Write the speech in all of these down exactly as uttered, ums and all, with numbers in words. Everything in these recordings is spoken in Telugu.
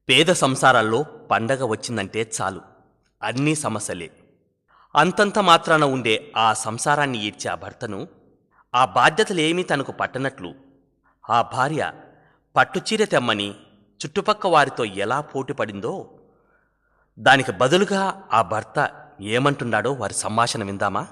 పేద సంసారాల్లో పండగ వచ్చిందంటే చాలు అన్నీ సమస్యలే. అంతంత మాత్రాన ఉండే ఆ సంసారాన్ని ఈడ్చే ఆ భర్తను ఆ బాధ్యతలేమీ తనకు పట్టనట్లు ఆ భార్య పట్టుచీర తెమ్మని చుట్టుపక్క వారితో ఎలా పోటీపడిందో దానికి బదులుగా ఆ భర్త ఏమంటున్నాడో వారి సంభాషణ విందామా?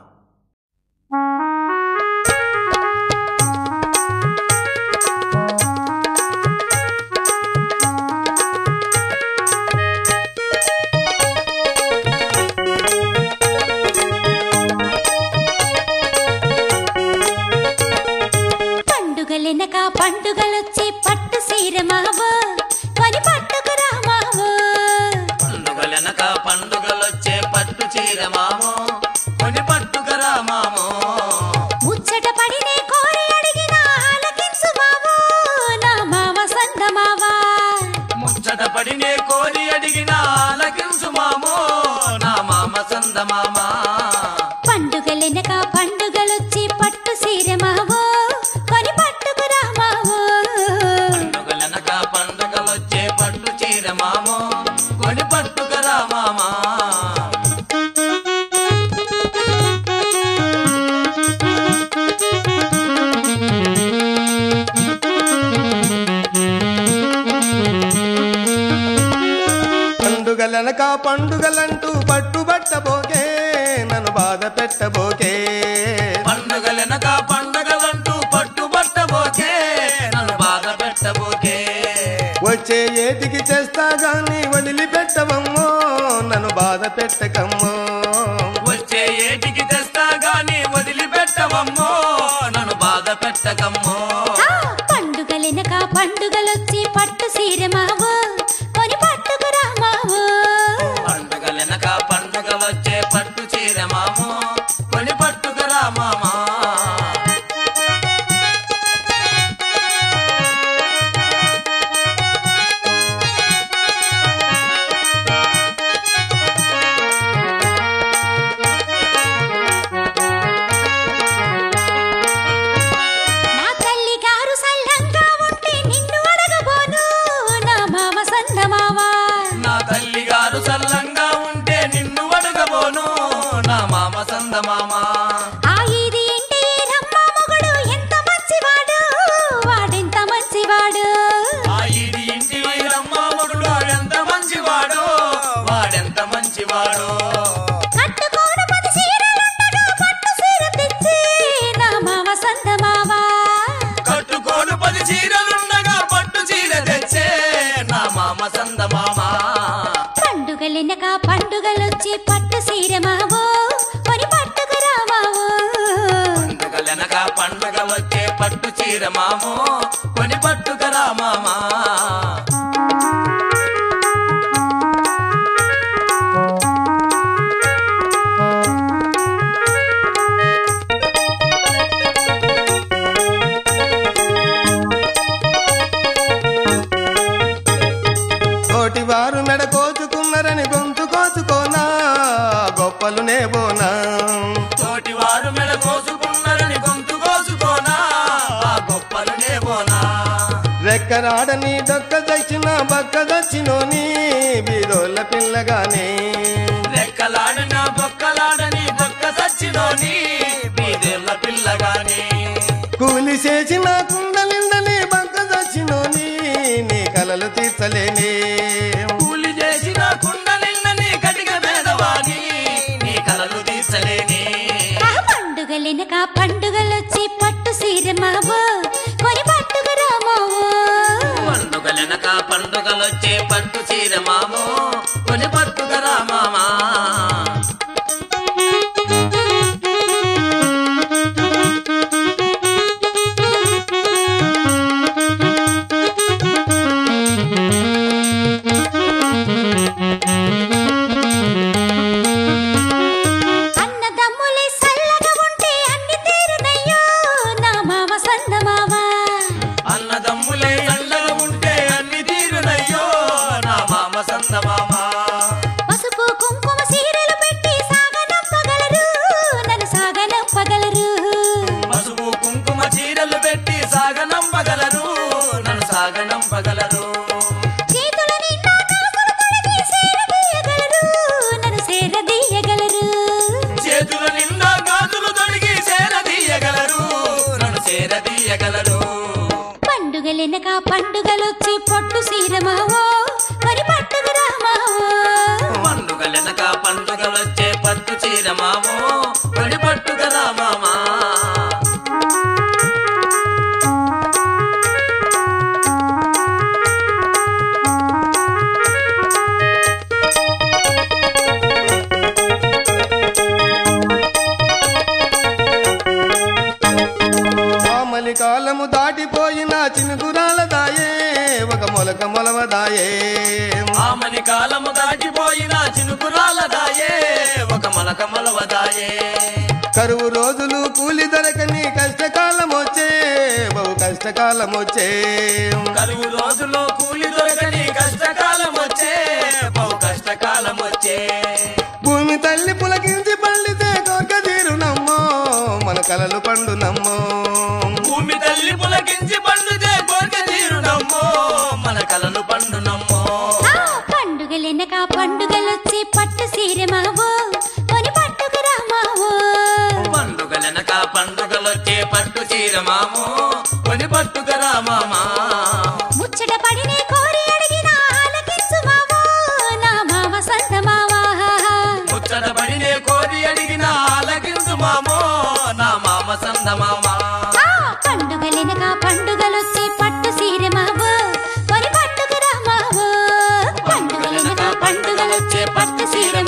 పండుగలొచ్చే పట్టు సీర మావో కొని పట్టుకురా మావో. పండుగలెనక పండుగలొచ్చే పట్టు చీర మామో కొని పట్టుకురా మామో. ముచ్చట పడినే కోరి అడిగిన ఆలకించు మావో నా మామ సంద మావా. ముచ్చట పడినే కోరి అడిగిన ఆలకించు మామో నా మామ సంద మామా. పండుగలెనక పండుగలొచ్చే పట్టు సీర మావో కొని పట్టుకురా మావో. పండుగలెనక పండుగలొచ్చే పట్టు చీర మామో కొని పట్టుకురా మామా. పండుగలనక పండుగలంటూ పట్టుబట్టబోకే నన్ను బాధ పెట్టబోకే. పండుగలెనక పండుగలంటూ పట్టుబట్టబోకే నన్ను బాధ పెట్టబోకే. వచ్చే ఏటికి చేస్తా గాని వదిలిపెట్టవమ్మో నన్ను బాధ పెట్టకమ్మో. వచ్చే ఏటికి తెస్తా గాని వదిలిపెట్టవమ్మో నన్ను బాధ పెట్టకమ్మో. పండుగలెనక పండుగలొచ్చే పట్టు సీర మావో కొని పట్టుకురా మావో. పండుగలెనక పండుగలొచ్చే పట్టు చీర మామో కొని పట్టుకురా మామా. నా తల్లి గారు సల్లంగా ఉంటే నిన్ను అడగబోను నా మామ సంద మావా. నా తల్లి గారు సల్లంగా ఉంటే నిన్ను అడగబోను నా మామ సంద మామా. ఆ ఇది ఇంటి రమ్మ మొగుడు ఎంత మంచివాడు వాడెంత మంచివాడు. ఆ ఈడి ఇంటి రమ్మ మొగుడు ఎంత మంచివాడో వాడెంత మంచివాడో. కట్టుకోను పది చీరలుండగా పట్టు చీర తెచ్చి నా మామ సంద మావా. కట్టుకోను పది చీరలుండగా పట్టు చీర తెచ్చే నా మామ సంద మామా. పండుగలెనక పండుగలొచ్చే పట్టు సీర మావో కొని పట్టుకురా మావో. పండుగలెనక పండుగలొచ్చే పట్టు చీర మామో కొని పట్టుకురా మామా. తోటి వారు మెడ కోచుకున్నారని గొంతు కోచుకోనా గొప్పలు నేబోనా. తోటి వారు మెడ కోసుకున్నారని గొంతు కోసుకోనా ఆ గొప్పలు నేబోనా. రెక్కరాడని డొక్క దచ్చిన బక్క దచ్చినోని బీదోళ్ళ పిల్లగానే. రెక్కలాడిన బొక్కలాడని బొక్క సచ్చినోని బీదేళ్ళ పిల్లగాని. కూలి చేసిన కుండలిందని బక్క దచ్చినోని నీ కలలు తీర్చలేనే. కూలి చేసిన కుండలిన్నని కటిక భేదవాని నీ కలలు తీర్చలేని. ఆ పండుగలెనక పండుగలొచ్చే పట్టు సీర మావో కొని పట్టుకురా మావో. పండుగలెనక పండుగలొచ్చే పట్టు చీర మామో కొని పట్టుకురా మామా. అన్నదమ్ములే సల్లగా ఉంటే అన్ని తీరునయ్యో నా మామ సంద మావా. అన్నదమ్ములే అల్లగా ఉంటే అన్ని తీరునయ్యో నా మామ సంద మామా. పసుపు కుంకుమ సీర మావో మరి పట్టుకురా మావో పండుగలెనక పండుగలొచ్చే పట్టు చీర మామో పడి పట్టుకరా మామా కాలము దాటిపోయిన చినుకురాల దాయే ఒక మొలక మొలవదాయే ఆమని కాలము దాటిపోయిన చినుకురాల దాయే ఒక మొలక మొలవదాయే కరువు రోజులు కూలి దొరకని కష్టకాలం వచ్చే బహు కష్టకాలం వచ్చే కరువు రోజులో కూలి దొరకని కష్టకాలం వచ్చే బహు కష్టకాలం వచ్చే భూమి తల్లి పులకించి పండితే కోరిక తీరునమ్మో మన కలలు పండునమ్మో భూమి తల్లి పులకించి పండుతే కోరిక తీరునమ్మో మన కలలు పండునమ్మో పండుగలెనక పండుగలొచ్చి పట్టు సీర మావో కొని పట్టుకురా మావో పండుగలెనక పండుగలొచ్చే పట్టు చీర మామో కొని పట్టుకరా మామా ముచ్చట పడినే కోరి అడిగిన ఆలకించు మావో నా మామ సంత మావా ముచ్చట పడినే కోరి అడిగిన ఆలకించు మామో నా మామ సంద మామా పండుగలెనక పండుగలొచ్చి పట్టు సీర మావో కొని పట్టుకురా మావో పండుగలెనక పండుగలొచ్చే పట్టు సీర